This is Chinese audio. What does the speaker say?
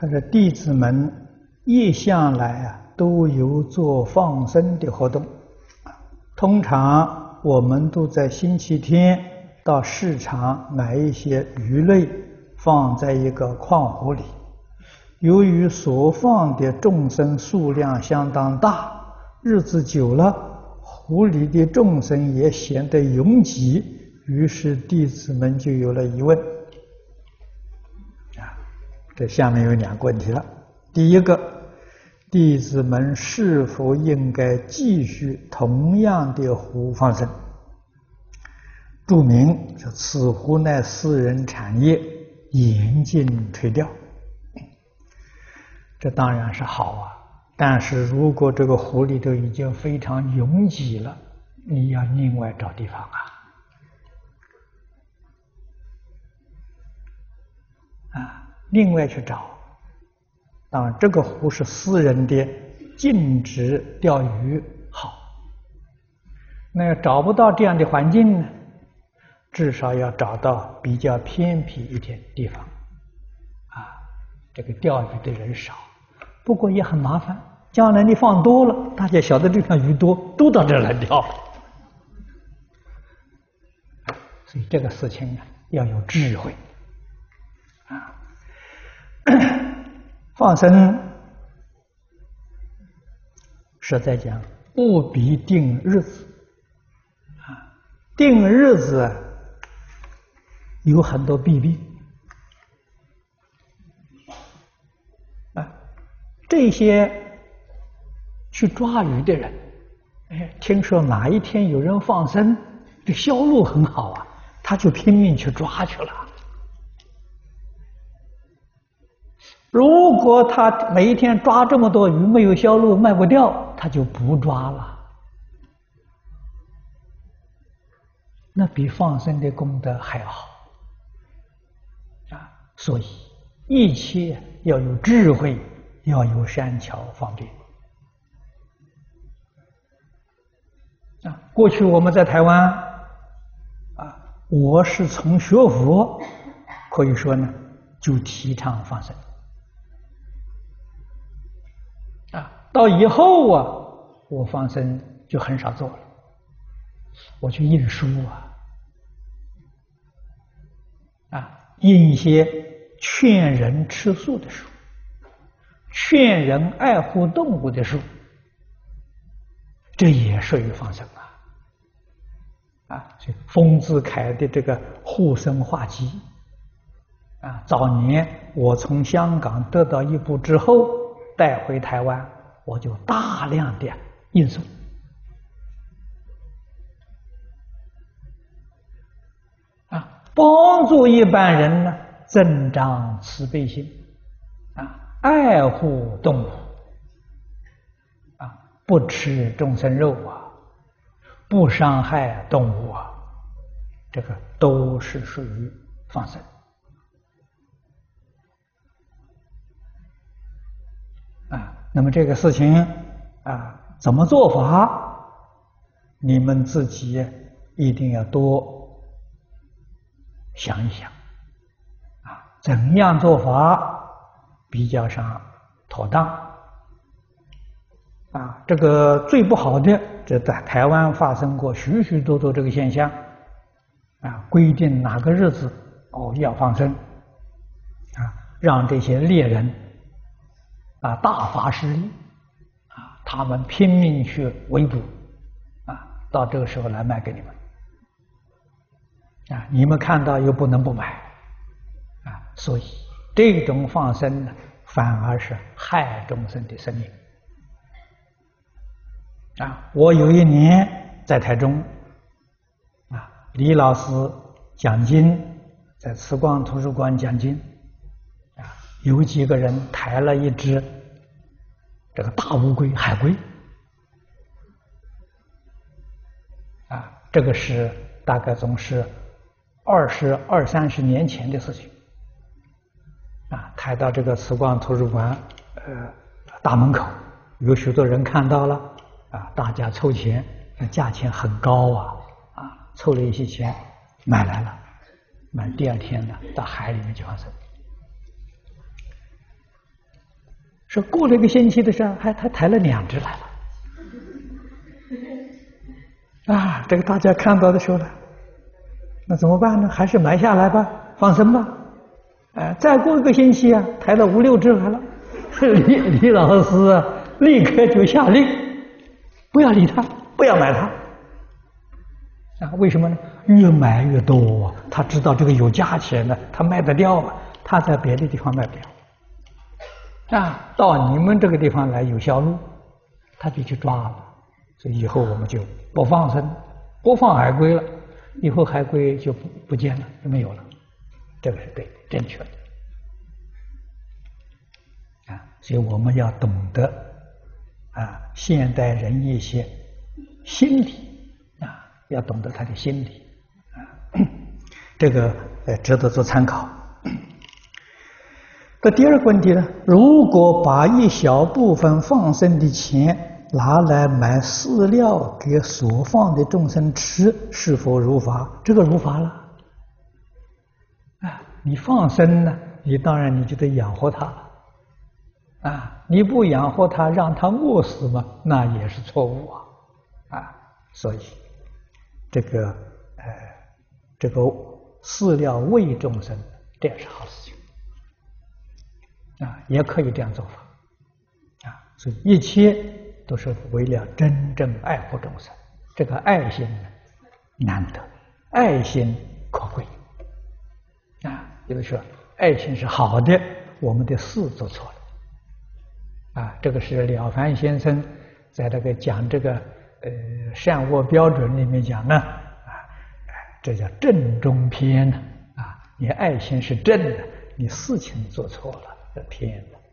他说弟子们一向来都有做放生的活动，通常我们都在星期天到市场买一些鱼类放在一个矿湖里，由于所放的众生数量相当大，日子久了湖里的众生也显得拥挤，于是弟子们就有了疑问。这下面有两个问题了。第一个，弟子们是否应该继续同样的湖放生？注明此湖乃私人产业，严禁垂钓。这当然是好啊，但是如果这个湖里头已经非常拥挤了，你要另外找地方另外去找。当然这个湖是私人的，禁止钓鱼好。那要找不到这样的环境呢，至少要找到比较偏僻一点的地方这个钓鱼的人少，不过也很麻烦，将来你放多了，大家晓得这条鱼多，都到这儿来钓。所以这个事情要有智慧放生实在讲不必定日子定日子有很多弊病这些去抓鱼的人，听说哪一天有人放生，这销路很好他就拼命去抓去了。如果他每一天抓这么多鱼没有销路，卖不掉，他就不抓了，那比放生的功德还好所以一切要有智慧，要有善巧方便过去我们在台湾我是从学佛，可以说呢就提倡放生到以后我放生就很少做了，我去印书印一些劝人吃素的书，劝人爱护动物的书，这也属于放生丰子恺的这个护生画集早年我从香港得到一部之后带回台湾，我就大量的印送帮助一般人呢增长慈悲心爱护动物不吃众生肉不伤害动物这个都是属于放生那么这个事情怎么做法，你们自己一定要多想一想怎样做法比较上妥当这个最不好的，这在台湾发生过许许多多这个现象规定哪个日子要放生让这些猎人大发施力他们拼命去围捕到这个时候来卖给你们你们看到又不能不买所以这种放生呢反而是害众生的生命我有一年在台中李老师讲经，在慈光图书馆讲经有几个人抬了一只这个大乌龟海龟这个是大概总是20、30年前的事情抬到这个慈光图书馆大门口，有许多人看到了大家凑钱，价钱很高凑了一些钱买来了，买第二天呢到海里面去放生说过了一个星期的时候，他抬了2只来了，啊，这个大家看到的时候呢，那怎么办呢？还是埋下来吧，放生吧。再过一个星期啊，抬了5、6只来了，李老师啊，立刻就下令，不要理他，不要买它。啊，为什么呢？越买越多啊！他知道这个有价钱的，他卖得掉啊，他在别的地方卖不掉。啊，到你们这个地方来有销路，他就去抓了。所以以后我们就不放生，不放海龟了，以后海龟就不见了，就没有了。这个是对的，正确的。啊，所以我们要懂得啊，现代人一些心理啊，要懂得他的心理啊，这个值得做参考。那第二个问题呢？如果把一小部分放生的钱拿来买饲料给所放的众生吃，是否如法？这个如法了。啊，你放生呢，你当然你就得养活它了。啊，你不养活它，让它饿死嘛，那也是错误啊！啊，所以这个饲料喂众生，这也是好事情啊，也可以这样做法啊。所以一切都是为了真正爱护众生，这个爱心呢难得，爱心可贵啊。有的时候爱心是好的，我们的事做错了。啊，这个是了凡先生在这个讲这个善恶标准里面讲呢，这叫正中偏呢。啊，你爱心是正的，你事情做错了，这偏的。